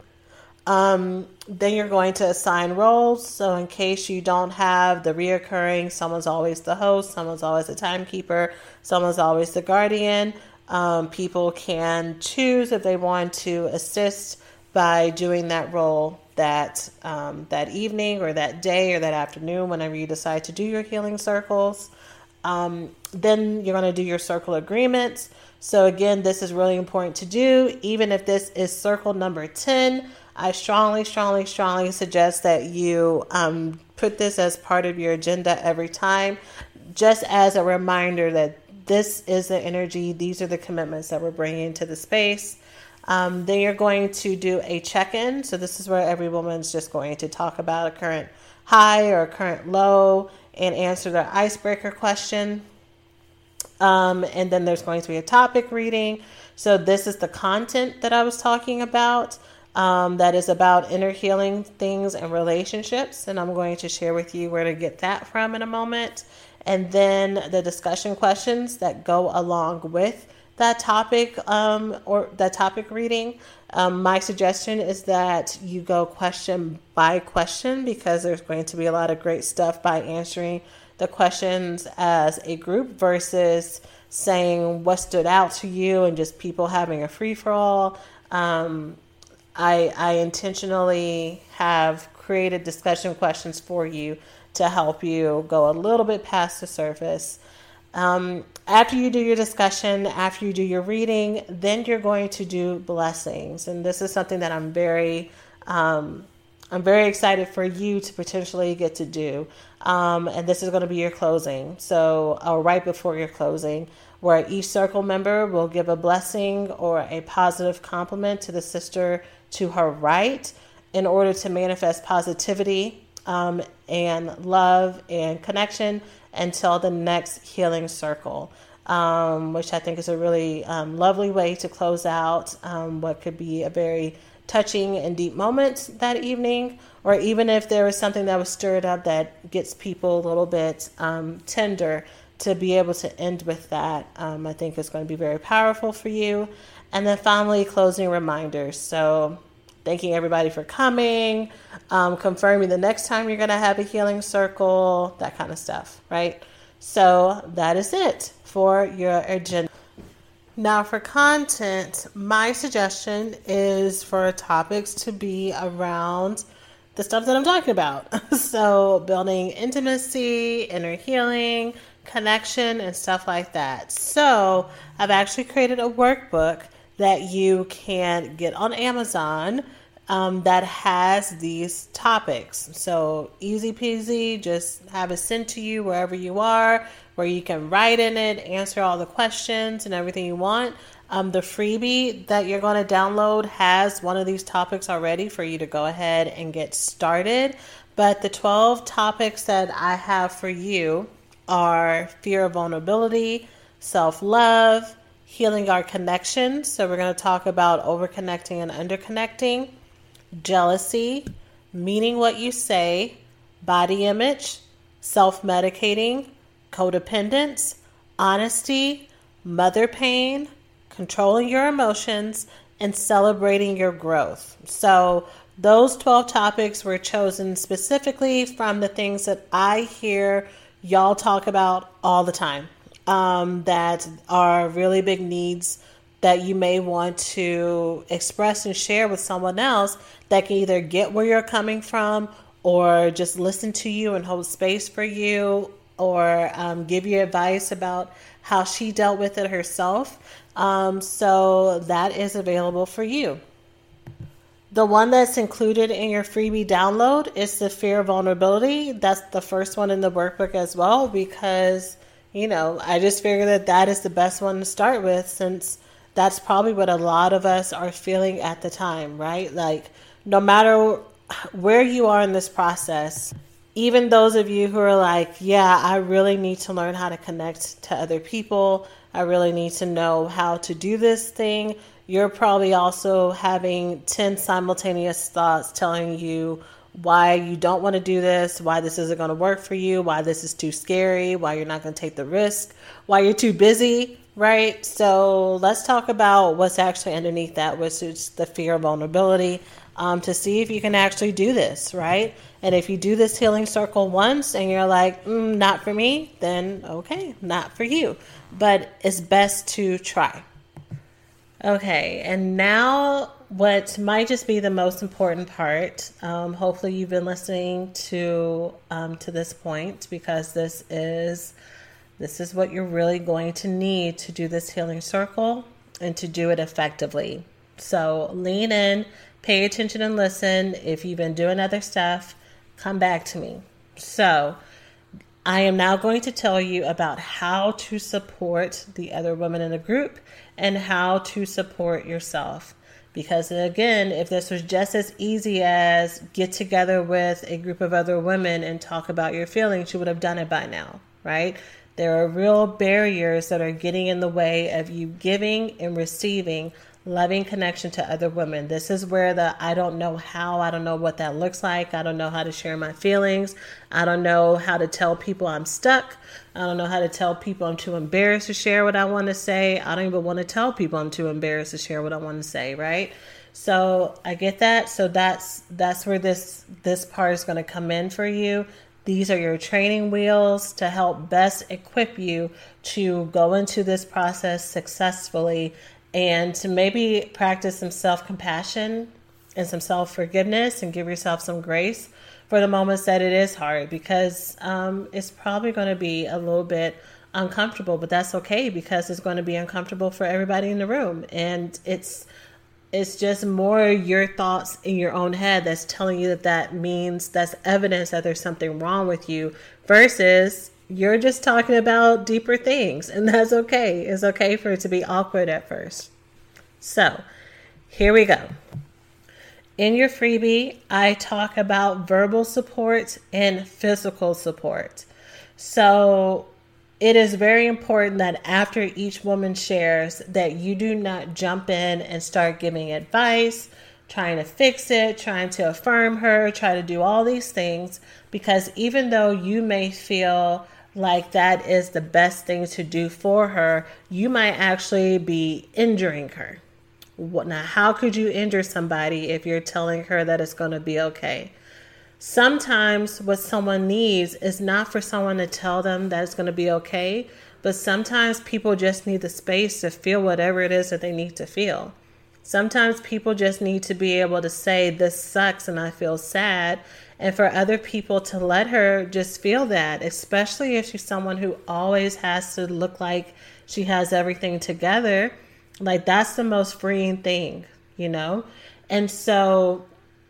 Then you're going to assign roles. So in case you don't have the reoccurring, someone's always the host, someone's always the timekeeper, someone's always the guardian. People can choose if they want to assist by doing that role that evening or that day or that afternoon, whenever you decide to do your healing circles. Then you're going to do your circle agreements. So again, this is really important to do. Even if this is circle number 10, I strongly suggest that you put this as part of your agenda every time, just as a reminder that this is the energy, these are the commitments that we're bringing to the space. Then you're going to do a check-in. So this is where every woman's just going to talk about a current high or a current low and answer the icebreaker question. And then there's going to be a topic reading. So this is the content that I was talking about. That is about inner healing things and relationships. And I'm going to share with you where to get that from in a moment. And then the discussion questions that go along with that topic or that topic reading. My suggestion is that you go question by question, because there's going to be a lot of great stuff by answering the questions as a group versus saying what stood out to you and just people having a free-for-all. I intentionally have created discussion questions for you to help you go a little bit past the surface. After you do your discussion, after you do your reading, then you're going to do blessings. And this is something that I'm very I'm very excited for you to potentially get to do. And this is going to be your closing. So, or right before your closing, where each circle member will give a blessing or a positive compliment to the sister to her right in order to manifest positivity and love and connection until the next healing circle, which I think is a really lovely way to close out what could be a very touching and deep moment that evening, or even if there was something that was stirred up that gets people a little bit tender, to be able to end with that, I think is going to be very powerful for you. And then finally, closing reminders. So thanking everybody for coming, confirming the next time you're going to have a healing circle, that kind of stuff, right? So that is it for your agenda. Now for content, my suggestion is for topics to be around the stuff that I'm talking about. So building intimacy, inner healing, connection, and stuff like that. So I've actually created a workbook that you can get on Amazon that has these topics. So easy peasy, just have it sent to you wherever you are, where you can write in it, answer all the questions and everything you want. The freebie that you're going to download has one of these topics already for you to go ahead and get started. But the 12 topics that I have for you are fear of vulnerability, self-love, healing our connections. So we're going to talk about overconnecting and underconnecting, jealousy, meaning what you say, body image, self-medicating, codependence, honesty, mother pain, controlling your emotions, and celebrating your growth. So those 12 topics were chosen specifically from the things that I hear y'all talk about all the time, that are really big needs that you may want to express and share with someone else that can either get where you're coming from or just listen to you and hold space for you, or give you advice about how she dealt with it herself. So that is available for you. The one that's included in your freebie download is the fear of vulnerability. That's the first one in the workbook as well, because, I just figured that is the best one to start with, since that's probably what a lot of us are feeling at the time, right? Like, no matter where you are in this process, even those of you who are like, yeah, I really need to learn how to connect to other people, I really need to know how to do this thing, you're probably also having 10 simultaneous thoughts telling you why you don't want to do this, why this isn't going to work for you, why this is too scary, why you're not going to take the risk, why you're too busy, right? So let's talk about what's actually underneath that, which is the fear of vulnerability, to see if you can actually do this, right? And if you do this healing circle once and you're like, not for me, then okay, not for you. But it's best to try. Okay, and now what might just be the most important part. Hopefully you've been listening to this point, because this is what you're really going to need to do this healing circle and to do it effectively. So lean in, pay attention and listen. If you've been doing other stuff, come back to me. So I am now going to tell you about how to support the other women in the group and how to support yourself. Because again, if this was just as easy as get together with a group of other women and talk about your feelings, you would have done it by now, right? There are real barriers that are getting in the way of you giving and receiving loving connection to other women. This is where I don't know how, I don't know what that looks like. I don't know how to share my feelings. I don't know how to tell people I'm stuck. I don't know how to tell people I'm too embarrassed to share what I want to say. I don't even want to tell people I'm too embarrassed to share what I want to say, right? So I get that. So that's where this part is going to come in for you. These are your training wheels to help best equip you to go into this process successfully, and to maybe practice some self-compassion and some self-forgiveness and give yourself some grace for the moments that it is hard, because it's probably going to be a little bit uncomfortable, but that's okay, because it's going to be uncomfortable for everybody in the room. And it's It's just more your thoughts in your own head that's telling you that means that's evidence that there's something wrong with you, versus you're just talking about deeper things, and that's okay. It's okay for it to be awkward at first. So here we go. In your freebie, I talk about verbal support and physical support. So it is very important that after each woman shares, that you do not jump in and start giving advice, trying to fix it, trying to affirm her, try to do all these things, because even though you may feel like that is the best thing to do for her, you might actually be injuring her. Now, how could you injure somebody if you're telling her that it's going to be okay? Sometimes what someone needs is not for someone to tell them that it's going to be okay, but sometimes people just need the space to feel whatever it is that they need to feel. Sometimes people just need to be able to say, this sucks and I feel sad, and for other people to let her just feel that, especially if she's someone who always has to look like she has everything together. Like, that's the most freeing thing, you know? And so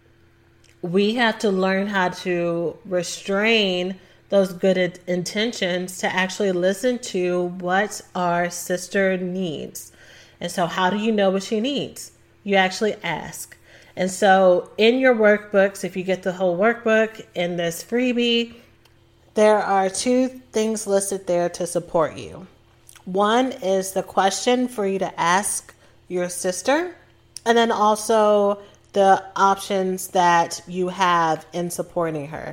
we have to learn how to restrain those good intentions to actually listen to what our sister needs. And so how do you know what she needs? You actually ask. And so in your workbooks, if you get the whole workbook in this freebie, there are 2 things listed there to support you. One is the question for you to ask your sister, and then also the options that you have in supporting her.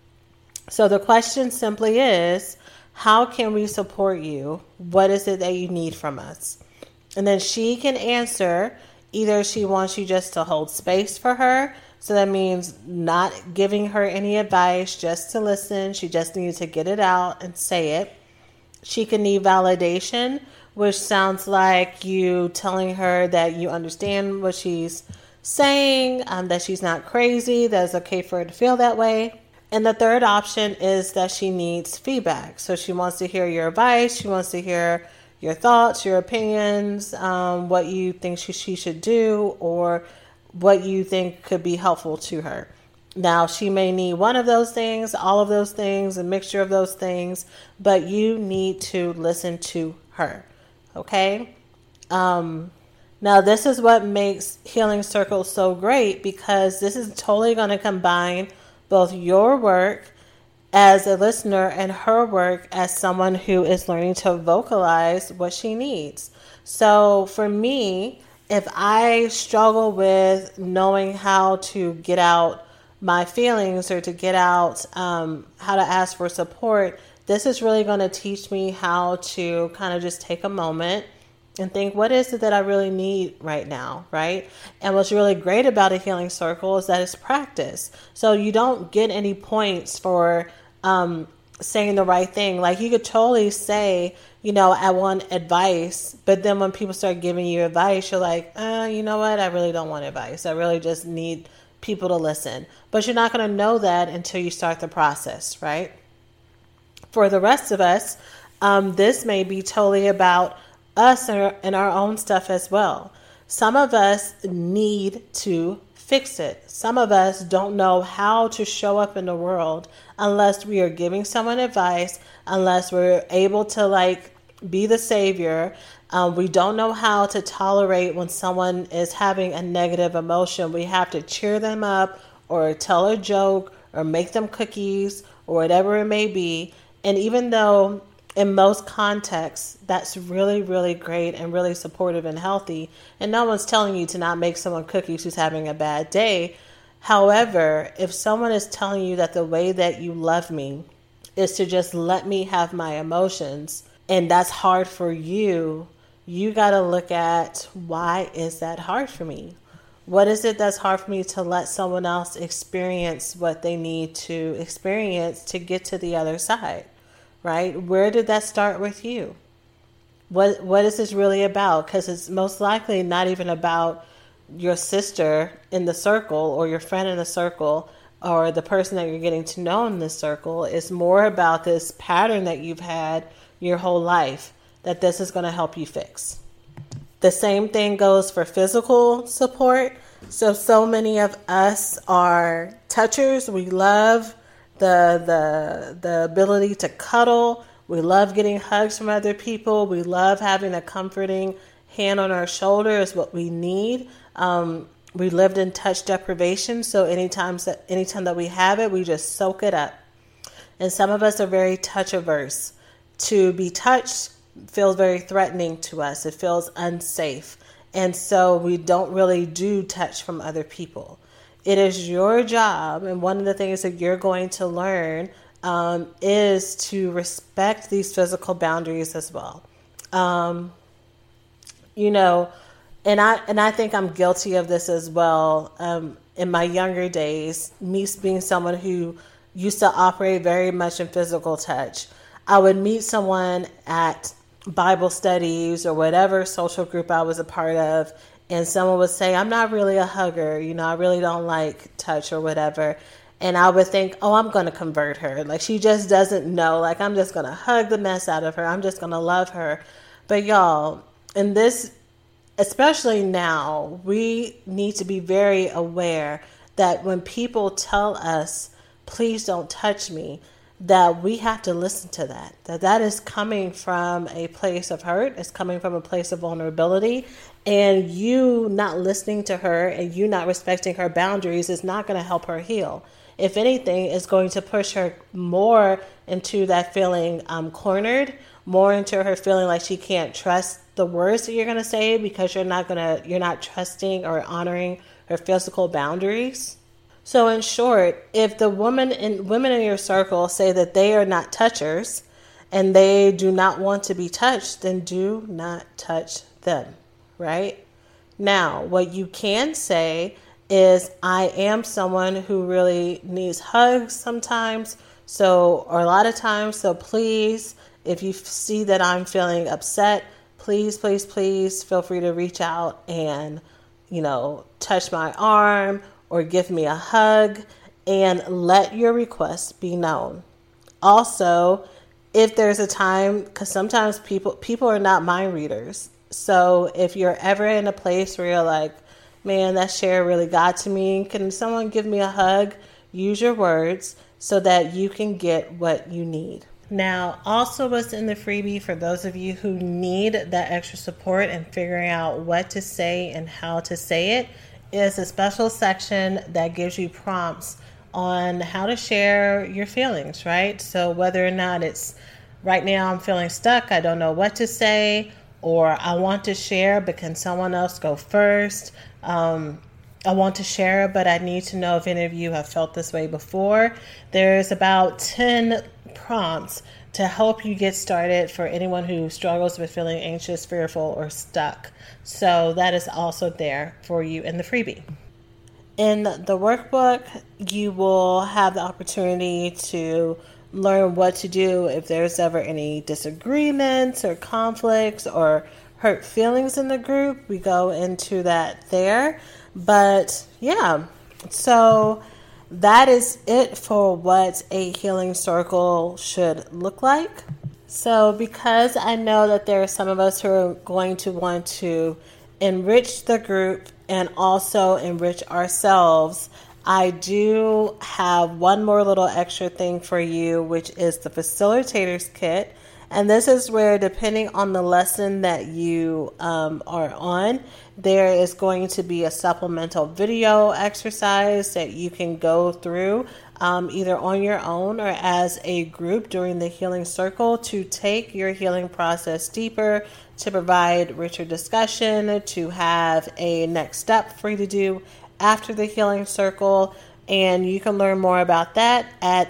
So the question simply is, how can we support you? What is it that you need from us? And then she can answer, either she wants you just to hold space for her, so that means not giving her any advice, just to listen. She just needs to get it out and say it. She can need validation, which sounds like you telling her that you understand what she's saying, that she's not crazy, that it's okay for her to feel that way. And the third option is that she needs feedback. So she wants to hear your advice. She wants to hear your thoughts, your opinions, what you think she should do, or what you think could be helpful to her. Now, she may need one of those things, all of those things, a mixture of those things, but you need to listen to her, okay? Now, this is what makes Healing Circle so great, because this is totally going to combine both your work as a listener and her work as someone who is learning to vocalize what she needs. So for me, if I struggle with knowing how to get out my feelings or to get out how to ask for support, this is really going to teach me how to kind of just take a moment and think, what is it that I really need right now, right? And what's really great about a healing circle is that it's practice. So you don't get any points for saying the right thing. Like, you could totally say, I want advice, but then when people start giving you advice, you're like, you know what? I really don't want advice. I really just need people to listen. But you're not going to know that until you start the process, right? For the rest of us, this may be totally about us and our own stuff as well. Some of us need to fix it. Some of us don't know how to show up in the world unless we are giving someone advice, unless we're able to be the savior. We don't know how to tolerate when someone is having a negative emotion. We have to cheer them up or tell a joke or make them cookies or whatever it may be. And even though in most contexts, that's really, really great and really supportive and healthy, and no one's telling you to not make someone cookies who's having a bad day. However, if someone is telling you that the way that you love me is to just let me have my emotions, and that's hard for you, you got to look at, why is that hard for me? What is it that's hard for me to let someone else experience what they need to experience to get to the other side, right? Where did that start with you? What is this really about? Because it's most likely not even about your sister in the circle or your friend in the circle or the person that you're getting to know in this circle. It's more about this pattern that you've had your whole life that this is going to help you fix. The same thing goes for physical support. So many of us are touchers. We love the ability to cuddle. We love getting hugs from other people. We love having a comforting hand on our shoulder is what we need. We lived in touch deprivation, so anytime that we have it, we just soak it up. And some of us are very touch averse. To be touched feels very threatening to us. It feels unsafe. And so we don't really do touch from other people. It is your job, and one of the things that you're going to learn is to respect these physical boundaries as well. And I think I'm guilty of this as well. In my younger days, me being someone who used to operate very much in physical touch, I would meet someone at Bible studies or whatever social group I was a part of, and someone would say, I'm not really a hugger, I really don't like touch or whatever. And I would think, oh, I'm going to convert her. Like, she just doesn't know. Like, I'm just going to hug the mess out of her. I'm just going to love her. But y'all, in this, especially now, we need to be very aware that when people tell us, please don't touch me, that we have to listen to that is coming from a place of hurt. It's coming from a place of vulnerability, and you not listening to her and you not respecting her boundaries is not going to help her heal. If anything, it's going to push her more into that feeling cornered, more into her feeling like she can't trust the words that you're going to say because you're not trusting or honoring her physical boundaries. So in short, if the women in your circle say that they are not touchers and they do not want to be touched, then do not touch them, right? Now, what you can say is, I am someone who really needs hugs sometimes, or a lot of times, so please, if you see that I'm feeling upset, please, please, please feel free to reach out and, touch my arm or give me a hug, and let your request be known. Also, if there's a time, because sometimes people are not mind readers. So if you're ever in a place where you're like, man, that share really got to me, can someone give me a hug? Use your words so that you can get what you need. Now, also what's in the freebie for those of you who need that extra support and figuring out what to say and how to say it, is a special section that gives you prompts on how to share your feelings, right? So whether or not it's right now I'm feeling stuck, I don't know what to say, or I want to share, but can someone else go first? I want to share, but I need to know if any of you have felt this way before. There's about 10 prompts to help you get started for anyone who struggles with feeling anxious, fearful, or stuck. So that is also there for you in the freebie. In the workbook, you will have the opportunity to learn what to do if there's ever any disagreements or conflicts or hurt feelings in the group. We go into that there. But yeah, so that is it for what a healing circle should look like. So because I know that there are some of us who are going to want to enrich the group and also enrich ourselves, I do have one more little extra thing for you, which is the Facilitators Kit. And this is where, depending on the lesson that you are on, there is going to be a supplemental video exercise that you can go through either on your own or as a group during the healing circle to take your healing process deeper, to provide richer discussion, to have a next step for you to do after the healing circle. And you can learn more about that at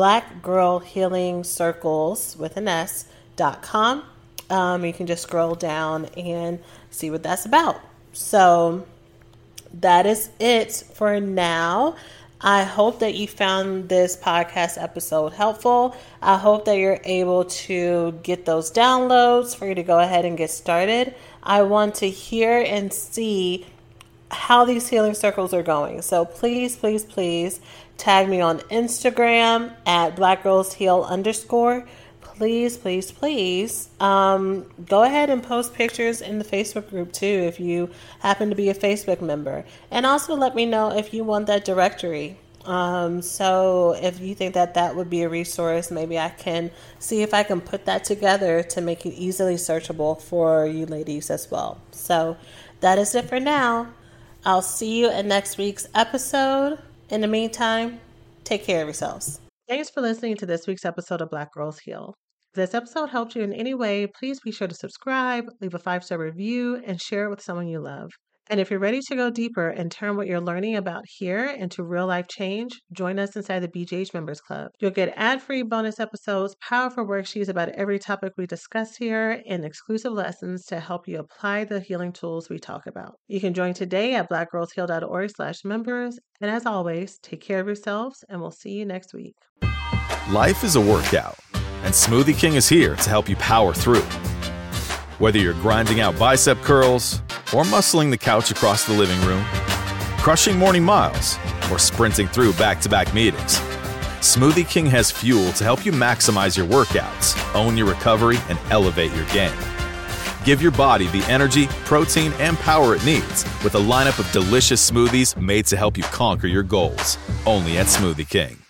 blackgirlhealingcircles.com. You can just scroll down and see what that's about. So that is it for now. I hope that you found this podcast episode helpful. I hope that you're able to get those downloads for you to go ahead and get started. I want to hear and see how these healing circles are going. So please, please, please tag me on Instagram at blackgirlsheal_. please, please, please go ahead and post pictures in the Facebook group too if you happen to be a Facebook member. And also let me know if you want that directory. So if you think that would be a resource, maybe I can see if I can put that together to make it easily searchable for you ladies as well. So that is it for now. I'll see you in next week's episode. In the meantime, take care of yourselves. Thanks for listening to this week's episode of Black Girls Heal. If this episode helped you in any way, please be sure to subscribe, leave a 5-star review, and share it with someone you love. And if you're ready to go deeper and turn what you're learning about here into real life change, join us inside the BGH Members Club. You'll get ad-free bonus episodes, powerful worksheets about every topic we discuss here, and exclusive lessons to help you apply the healing tools we talk about. You can join today at blackgirlsheal.org/members. And as always, take care of yourselves, and we'll see you next week. Life is a workout, and Smoothie King is here to help you power through. Whether you're grinding out bicep curls or muscling the couch across the living room, crushing morning miles, or sprinting through back-to-back meetings, Smoothie King has fuel to help you maximize your workouts, own your recovery, and elevate your game. Give your body the energy, protein, and power it needs with a lineup of delicious smoothies made to help you conquer your goals. Only at Smoothie King.